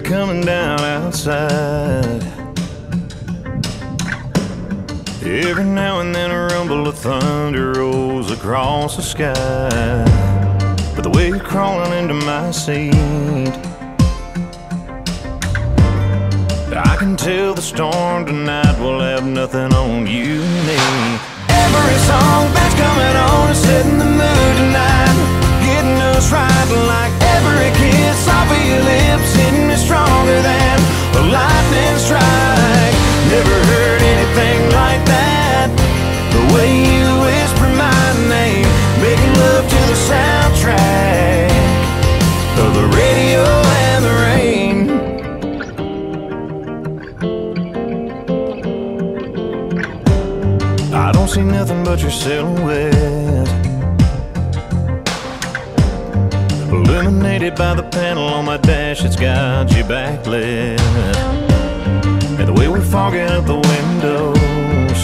coming down outside. Every now and then a rumble of thunder rolls across the sky. But the way you're crawling into my seat, I can tell the storm tonight will have nothing on you and me. Every song that's coming on is setting the mood tonight, getting us right like every kiss off of your lips, hitting me stronger than a lightning strike. Never heard anything like that, the way you whisper my name, making love to the soundtrack of the radio and the rain. I don't see nothing but your silhouette, illuminated by the panel on my dash that's got you backlit. And the way we're fogging up the windows,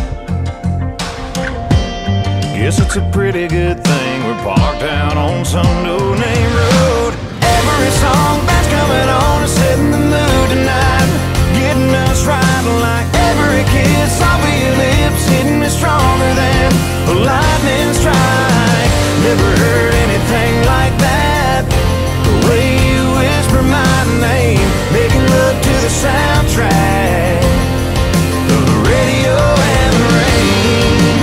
guess it's a pretty good thing we're parked out on some no-name road. Every song that's coming on is setting the mood tonight, getting us right like every kiss off of your lips, hitting me stronger than a lightning strike. Never heard anything like that, the way you whisper my name, making love to the soundtrack of the radio and the rain.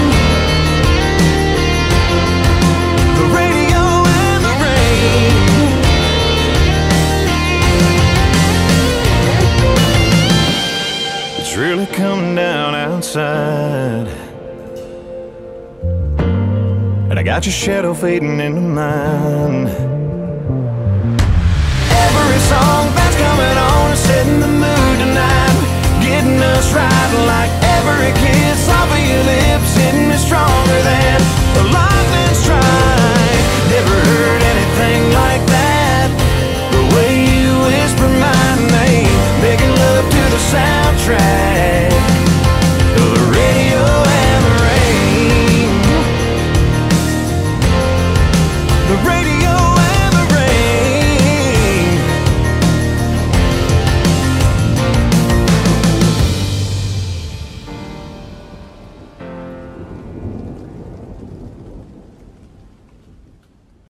The radio and the rain. It's really coming down outside, and I got your shadow fading into mine.